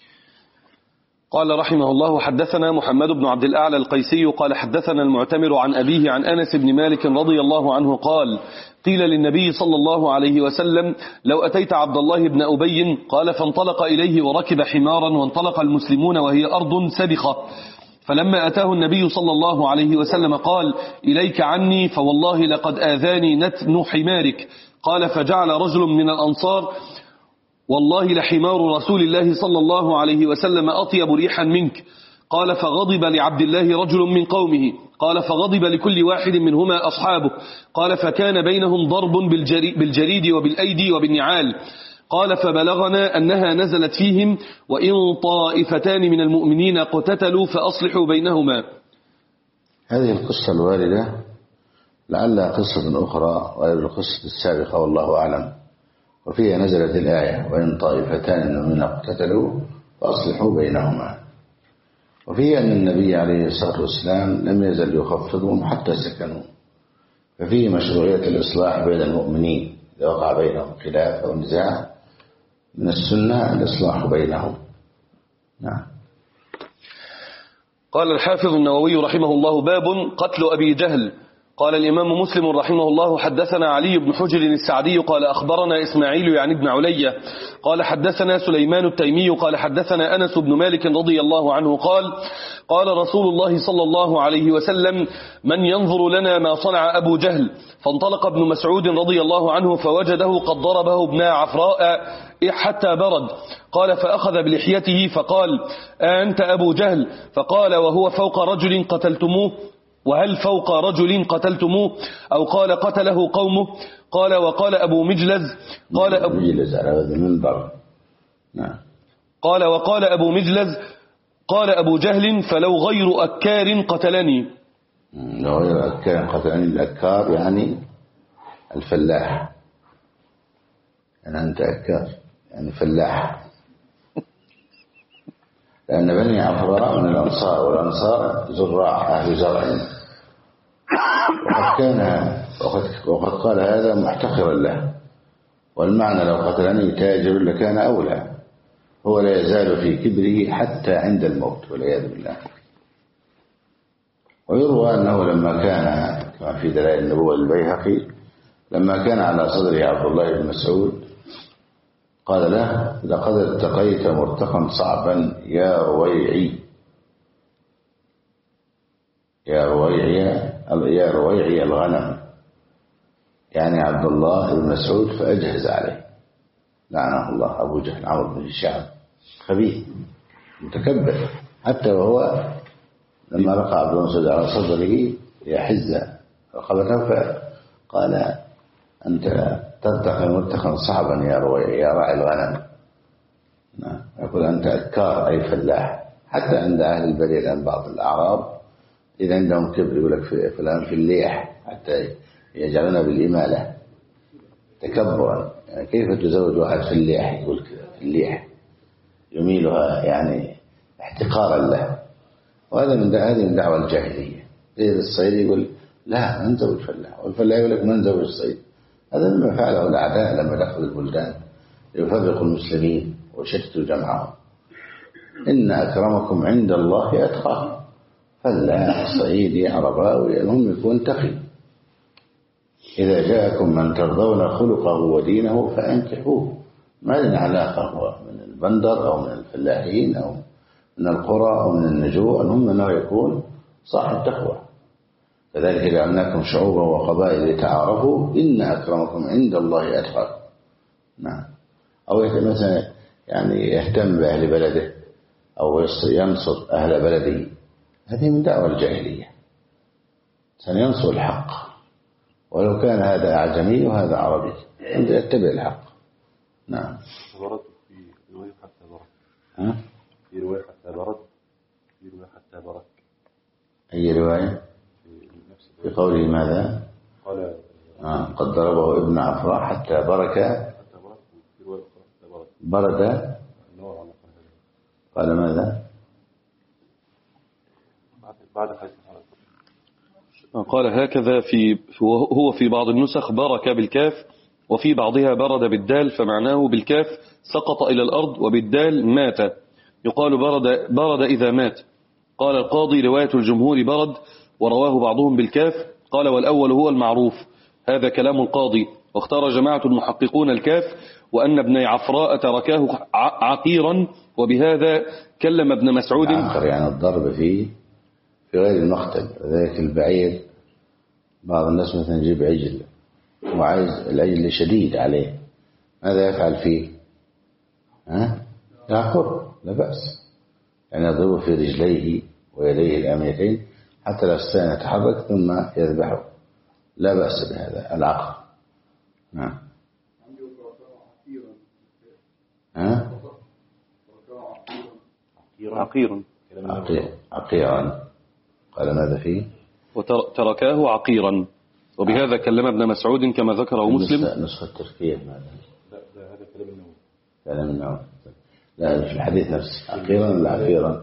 قال رحمه الله حدثنا محمد بن عبد الأعلى القيسي قال حدثنا المعتمر عن أبيه عن أنس بن مالك رضي الله عنه قال قيل للنبي صلى الله عليه وسلم لو أتيت عبد الله بن أبي، قال فانطلق إليه وركب حمارا، وانطلق المسلمون وهي أرض سبخة، فلما أتاه النبي صلى الله عليه وسلم قال إليك عني فوالله لقد آذاني نتن حمارك. قال فجعل رجل من الأنصار والله لحمار رسول الله صلى الله عليه وسلم أطيب ريحا منك. قال فغضب لعبد الله رجل من قومه، قال فغضب لكل واحد منهما أصحابه. قال فكان بينهم ضرب بالجريد وبالأيدي وبالنعال. قال فبلغنا أنها نزلت فيهم وإن طائفتان من المؤمنين اقتتلوا فأصلحوا بينهما. هذه القصة الواردة لعلها قصة أخرى غير القصة السابقة والله أعلم، وفيها نزلت الآية وإن طائفتان من المؤمنين اقتتلوا فأصلحوا بينهما، وفيه أن النبي عليه الصلاة والسلام لم يزل يخفضهم حتى سكنوا، ففيه مشروعية الإصلاح بين المؤمنين إذا وقع بينهم خلاف أو نزاع، من السنة الإصلاح بينهم. نعم. قال الحافظ النووي رحمه الله: باب قتل أبي جهل. قال الإمام مسلم رحمه الله: حدثنا علي بن حجر السعدي قال أخبرنا إسماعيل يعني ابن علية قال حدثنا سليمان التيمي قال حدثنا أنس بن مالك رضي الله عنه قال: قال رسول الله صلى الله عليه وسلم: من ينظر لنا ما صنع أبو جهل؟ فانطلق ابن مسعود رضي الله عنه فوجده قد ضربه ابن عفراء حتى برد. قال فأخذ بلحيته فقال: أنت أبو جهل؟ فقال: وهو فوق رجل قتلتموه؟ وهل فوق رجل قتلتموه؟ أو قال: قتله قومه؟ قال: وقال أبو مجلز قال: وقال أبو مجلز قال أبو جهل: فلو غير أكار قتلني. لو غير أكار قتلني. الأكار يعني الفلاح، يعني أنت أكار يعني فلاح، لأن بني عفراء من الأنصار، والأنصار زراع أهل زرع، وقد قال هذا محتقرا له، والمعنى لو قتلني تاجر لكان أولى. هو لا يزال في كبره حتى عند الموت والعياذ بالله. ويروى أنه لما كان كما في دلائل النبوة البيهقي لما كان على صدره عبد الله بن مسعود قال له: لقد اتقيت مرتقا صعبا يا رويعي، يا رويعي الغنم، يعني عبد الله بن مسعود، فأجهز عليه لعنه الله أبو جهل عمرو بن هشام خبيث متكبر، حتى وهو لما رقى عبد الله بن مسعود على صدره يحز رقبته فقال: أنت ترتقي مرتقا صعبا يا رويعي يا راعي الغنم. يقول أنت أكار أي فلاح. حتى عند أهل البديل الآن بعض الأعراب إذا عندهم كبر يقول لك فلان في الليح، حتى يجعلنا بالإمالة تكبرا. يعني كيف تزوج واحد في الليح؟ يقول كذا في الليح، يميلها يعني احتقارا له. وهذا من دعوة الجاهلية. زي الصيد يقول لا من زوج فلاح، والفلاح يقول لك من زوج الصيد. هذا مما فعله الأعداء لما دخلوا البلدان ليفرقوا المسلمين وشتتوا جمعهم. إن أكرمكم عند الله أتقاكم. فلاح صعيدي عرباوي المهم يكون تقي. إذا جاءكم من ترضون خلقه ودينه فأنكحوه. ما لنا علاقة هو من البندر أو من الفلاحين أو من القرى أو من النجوع، المهم أنه يكون صاحب تقوى. كذلك جعلناكم شعوبا وقبائل لتعارفوا إن أكرمكم عند الله أتقاكم. نعم. أو مثلا يعني يهتم بأهل بلده أو ينصر أهل بلده، هذه من دعوة الجاهلية. سننصر الحق ولو كان هذا أعجمي وهذا عربي، يتبع الحق. نعم. في رواية حتى برد. في رواية حتى برد. في رواية حتى برد. أي رواية؟ في قوله ماذا؟ قال قد ضربه ابن عفراء حتى برك. برد. قال ماذا؟ قال هكذا هو في بعض النسخ برك بالكاف، وفي بعضها برد بالدال، فمعناه بالكاف سقط إلى الأرض، وبالدال مات. يقال برد إذا مات. قال القاضي رواية الجمهور برد، ورواه بعضهم بالكاف. قال والأول هو المعروف. هذا كلام القاضي، واختار جماعة المحققون الكاف، وأن ابن عفراء تركاه عقيرا، وبهذا كلم ابن مسعود. عقر يعني الضرب في غير المقتل. ذلك البعير بعض الناس مثلا يجيب عجل وعايز العجل شديد عليه، ماذا يفعل فيه؟ يعقر، لا بأس، يعني يضرب في رجليه ويديه الأماميتين حتى لا يستطيع أن يتحرك ثم يذبحه، لا بأس بهذا العقر. نعم. عقير. عقيرا. قال ماذا فيه؟ وتركاه عقيرا، وبهذا كلم ابن مسعود كما ذكره مسلم. نسخة التركية ماذا؟ لا هذا كلام النووي. كلام النووي. لا في الحديث نفسه عقيرا ولا عفيرا؟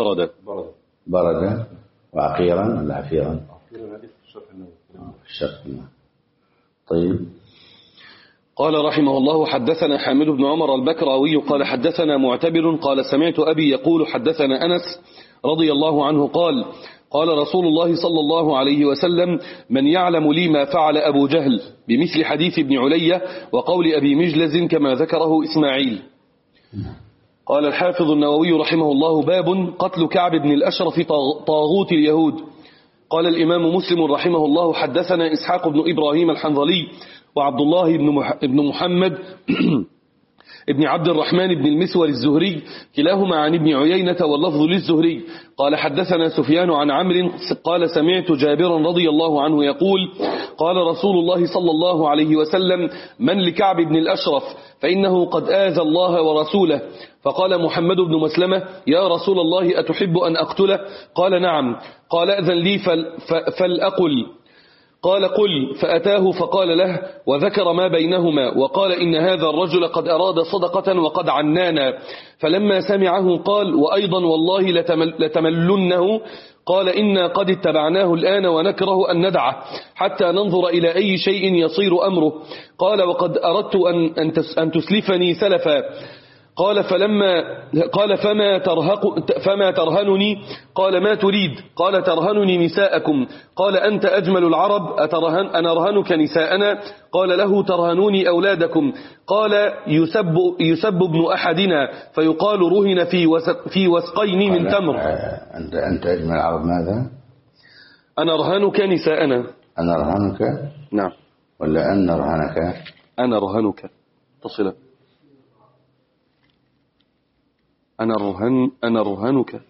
برد وعقيرا ولا عفيرا؟ عقيرا هذه في الشرح النووي. في الشرح النووي. طيب. قال رحمه الله: حدثنا حامد بن عمر البكراوي قال حدثنا معتبر قال سمعت أبي يقول حدثنا أنس رضي الله عنه قال: قال رسول الله صلى الله عليه وسلم: من يعلم لي ما فعل أبو جهل، بمثل حديث ابن علية وقول أبي مجلز كما ذكره إسماعيل. قال الحافظ النووي رحمه الله: باب قتل كعب بن الأشرف طاغوت اليهود. قال الإمام مسلم رحمه الله: حدثنا إسحاق بن إبراهيم الحنظلي وعبد الله بن محمد ابن عبد الرحمن بن المسور الزهري كلاهما عن ابن عيينة واللفظ للزهري. قال حدثنا سفيان عن عمرو قال سمعت جابرا رضي الله عنه يقول: قال رسول الله صلى الله عليه وسلم: من لكعب بن الأشرف فإنه قد آذى الله ورسوله. فقال محمد بن مسلمة: يا رسول الله أتحب أن أقتله؟ قال: نعم. قال: أذن لي فلأقل. قال: قل. فأتاه فقال له وذكر ما بينهما وقال: إن هذا الرجل قد أراد صدقة وقد عنانا. فلما سمعه قال: وأيضا والله لتملنه. قال: إنا قد اتبعناه الآن ونكره أن ندعه حتى ننظر إلى أي شيء يصير أمره. قال: وقد أردت أن تسلفني سلفا. قال: فما ترهنني؟ قال: ما تريد؟ قال: ترهنني نساءكم. قال: أنت أجمل العرب، أنا أرهنك نساءنا؟ قال له: ترهنوني أولادكم. قال: يسب ابن أحدنا فيقال رهن في وسقين من تمر. أنت أجمل العرب ماذا؟ أنا أرهنك نساءنا. أنا أرهنك؟ نعم. ولا أن أرهنك؟ أنا أرهنك تصل. أنا رهنك.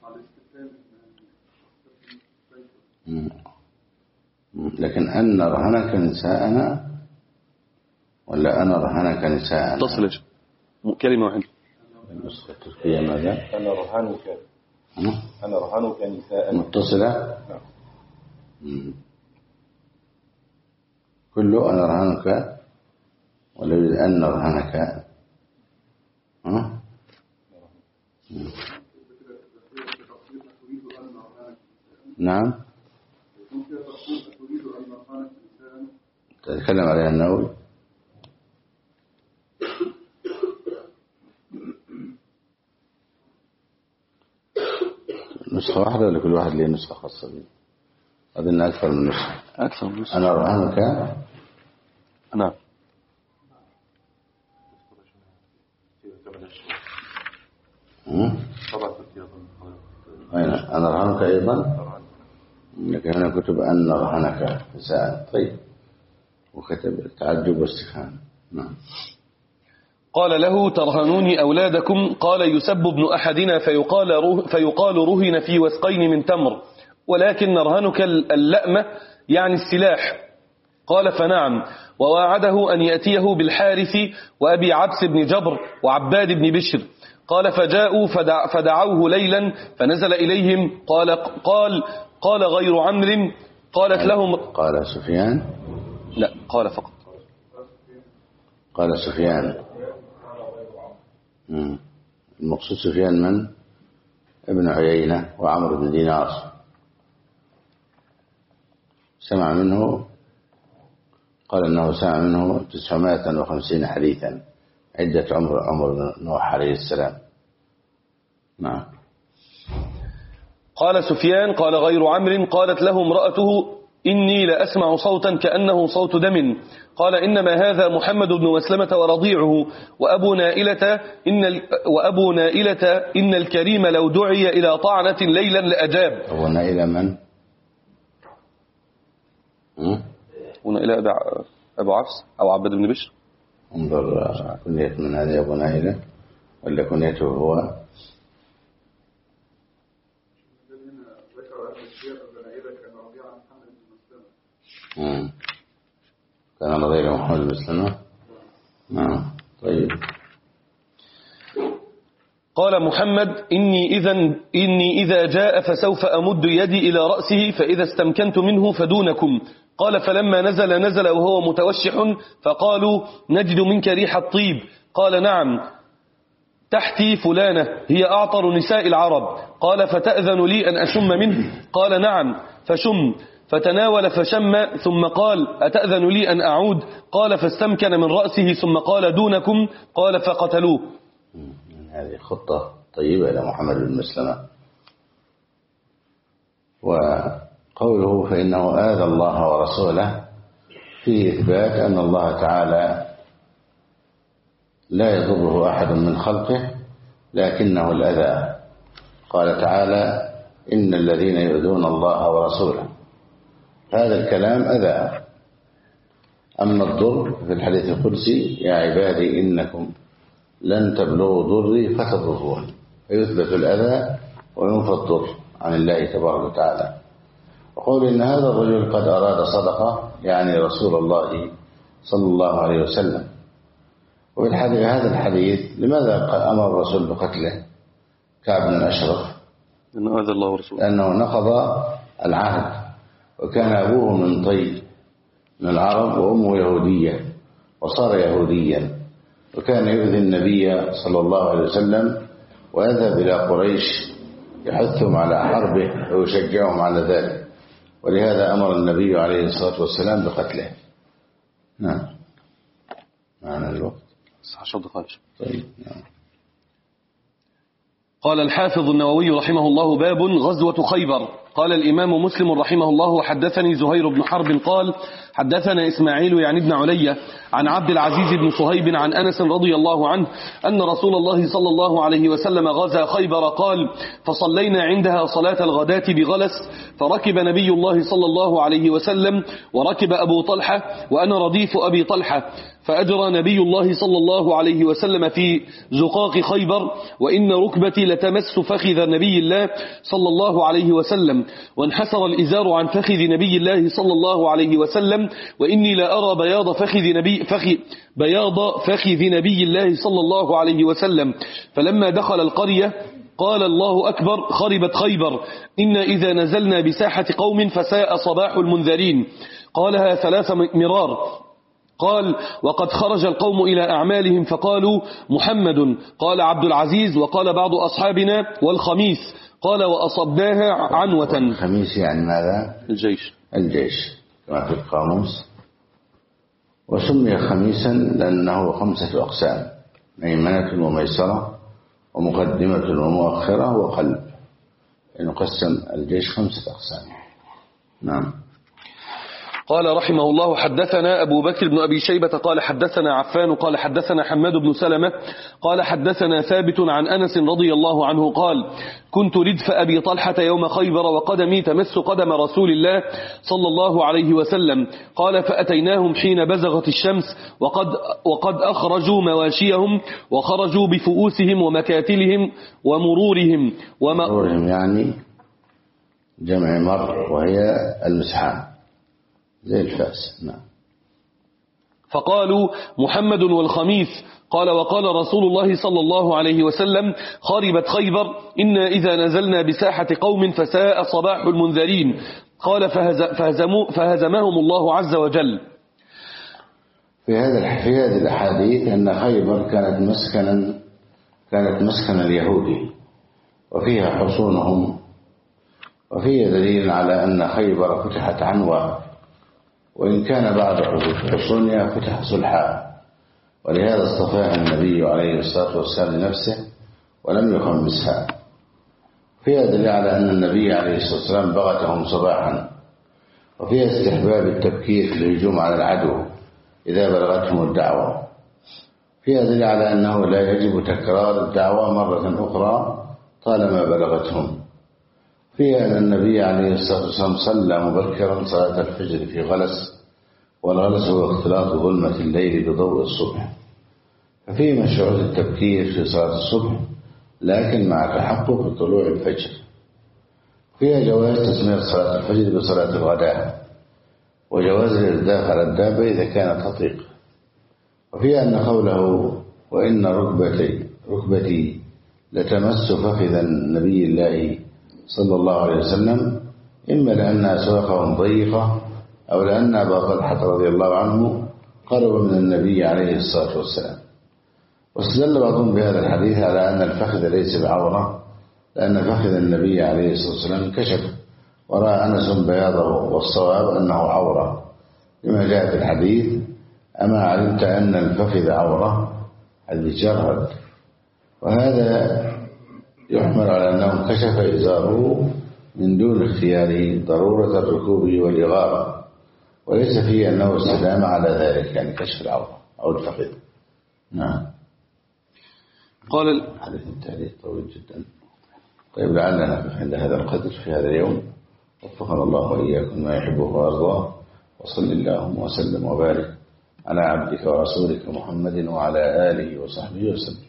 لكن أن رهنك نساءنا ولا أنا رهنك نساءنا؟ تصل كلمة واحدة. النسخة التركية ماذا؟ أنا رهنك نساءنا. متصلة؟ نعم. كله أنا رهنك ولا يريد أن رهنك؟ نعم. تتكلم عليها النووي. نسخة واحدة ولا كل واحد له نسخة خاصة به؟ أظن أكثر من نسخة. أكثر من نسخة. أنا رهنك. نعم. أنا رهنك أيضا، لكن هنا كتب أن رهنك نساء. طيب. وكتب تعجب واستفهام. نعم. قال له: ترهنوني أولادكم. قال: يسب ابن أحدنا فيقال رهن في وسقين من تمر، ولكن نرهنك اللأمة يعني السلاح. قال: فنعم. وواعده أن يأتيه بالحارث وأبي عبس بن جبر وعباد بن بشر. قال: فجاءوا فدعوه ليلا فنزل إليهم. قال غير عمرو قالت لهم. قال سفيان؟ لا، قال فقط. قال سفيان. المقصود سفيان من؟ ابن عيينة وعمرو بن دينار. سمع منه، قال إنه سمع منه 950 حديثا، عدة عمر نوح عليه السلام. نعم. قال سفيان: قال غير عمرو قالت له امرأته: إني لأسمع صوتا كأنه صوت دم. قال: إنما هذا محمد بن مسلمة ورضيعه وأبو نائلة إن الكريم لو دعي إلى طعنة ليلا لأجاب. أبو نائلة من؟ أبو نائلة أبو عبس أو عباد بن بشر. انظر كنية من هذه أبو نائلة ولا كنيته هو؟ كان رضيع محمد بن مسلمة. نعم. طيب. قال محمد إني إذا جاء فسوف أمد يدي إلى رأسه فإذا استمكنت منه فدونكم. قال فلما نزل وهو متوشح فقالوا نجد منك ريح الطيب. قال نعم تحتي فلانة هي أعطر نساء العرب. قال فتأذن لي أن أشم منه؟ قال نعم فشم. فتناول فشم ثم قال أتأذن لي أن أعود؟ قال فاستمكن من رأسه ثم قال دونكم. قال فقتلوه. هذه خطة طيبة إلى محمد بن مسلمة. وقوله فإنه آذى الله ورسوله في إثبات أن الله تعالى لا يضره أحد من خلقه لكنه الأذى. قال تعالى إن الذين يؤذون الله ورسوله، هذا الكلام أذى. أما الضر في الحديث القدسي يا عبادي إنكم لن تبلغوا ضري فتضرون، فيثبت الأذى وينفى الضر عن الله تبارك وتعالى. وقول إن هذا الرجل قد أراد صدقة يعني رسول الله صلى الله عليه وسلم. وفي هذا الحديث لماذا أمر الرسول بقتله كعب بن الأشرف؟ إنه آذى الله ورسوله، لأنه نقض العهد، وكان أبوه من طي من العرب وأمه يهودية وصار يهوديا، وكان يؤذي النبي صلى الله عليه وسلم ويذهب إلى قريش يحثهم على حربه ويشجعهم على ذلك، ولهذا أمر النبي عليه الصلاة والسلام بقتله. نعم معنا الوقت 10 دقائق. طيب نعم. قال الحافظ النووي رحمه الله باب غزوة خيبر. قال الإمام مسلم رحمه الله وحدثني زهير بن حرب قال حدثنا إسماعيل يعني ابن علي عن عبد العزيز بن صهيب عن أنس رضي الله عنه أن رسول الله صلى الله عليه وسلم غزا خيبر. قال فصلينا عندها صلاة الغداة بغلس، فركب نبي الله صلى الله عليه وسلم وركب أبو طلحة وأنا رديف أبي طلحة، فأجرى نبي الله صلى الله عليه وسلم في زقاق خيبر، وإن ركبتي لتمس فخذ نبي الله صلى الله عليه وسلم، وانحسر الإزار عن فخذ نبي الله صلى الله عليه وسلم، وإني لا أرى بياض فخذ نبي الله صلى الله عليه وسلم. فلما دخل القرية قال الله أكبر خربت خيبر، إن إذا نزلنا بساحة قوم فساء صباح المنذرين. قالها 3 مرار. قال وقد خرج القوم إلى أعمالهم فقالوا محمد. قال عبد العزيز وقال بعض أصحابنا والخميس. قال وأصبناها عنوة. الخميس يعني ماذا؟ الجيش كما في القاموس. وسمي خميسا لأنه 5 أقسام: ميمنة وميسرة ومقدمة ومؤخرة وقلب. نقسم الجيش 5 أقسام. نعم. قال رحمه الله حدثنا أبو بكر بن أبي شيبة قال حدثنا عفان قال حدثنا حماد بن سلمة قال حدثنا ثابت عن أنس رضي الله عنه قال كنت ردف أبي طلحة يوم خيبر وقدمي تمس قدم رسول الله صلى الله عليه وسلم. قال فأتيناهم حين بزغت الشمس وقد أخرجوا مواشيهم وخرجوا بفؤوسهم ومكاتلهم ومرورهم مرورهم يعني جمع مر وهي المسحان زي الفاس. نعم. فقالوا محمد والخميس. قال وقال رسول الله صلى الله عليه وسلم خربت خيبر، إنا إذا نزلنا بساحة قوم فساء صباح المنذرين. قال فهزمهم الله عز وجل. في هذه الأحاديث أن خيبر كانت مسكنا اليهود وفيها حصونهم، وفيها دليل على أن خيبر فتحت عنوة، وإن كان بعد حصونها فتح صلحا، ولهذا اصطفاها النبي عليه الصلاة والسلام لنفسه ولم يخمسها. فيها دليل على أن النبي عليه الصلاة والسلام بغتهم صباحا، وفيها استحباب التبكير في الهجوم على العدو إذا بلغتهم الدعوة. فيها دليل على أنه لا يجب تكرار الدعوة مرة أخرى طالما بلغتهم. فيها أن النبي عليه الصلاة والسلام صلى مبكرا صلاة الفجر في غلس، والغلس هو اختلاط ظلمة الليل بضوء الصبح، ففيه مشروعية التبكير في صلاة الصبح لكن مع تحقق طلوع الفجر. فيها جواز تسمية صلاة الفجر بصلاة الغداء، وجواز الإرداف على الدابة إذا كانت تطيق. وفيها أن قوله وإن ركبتي لتمس فخذ النبي الله صلى الله عليه وسلم، إما لأن أسواقهم ضيقة أو لأن أبا طلحة رضي الله عنه قرب من النبي عليه الصلاة والسلام. واستدل بعضهم بهذا الحديث على أن الفخذ ليس بعورة، لأن فخذ النبي عليه الصلاة والسلام انكشف، ورأى أنس بياضه، والصواب أنه عورة لما جاء في الحديث: أما علمت أن الفخذ عورة؟ حديث جرهد. وهذا يحمل على أنه انكشف إزاره من دون اختياره ضرورة الركوب والإغارة، وليس فيه أنه استدام على ذلك، يعني كشف العورة أو الفخذ. نعم. قال حديث التاريخ طويل جدا. طيب، لعلنا نقف عند هذا القدر في هذا اليوم. وفقنا الله وإياكم ما يحبه ويرضاه، وصل اللهم وسلم وبارك على عبدك ورسولك محمد وعلى آله وصحبه وسلم.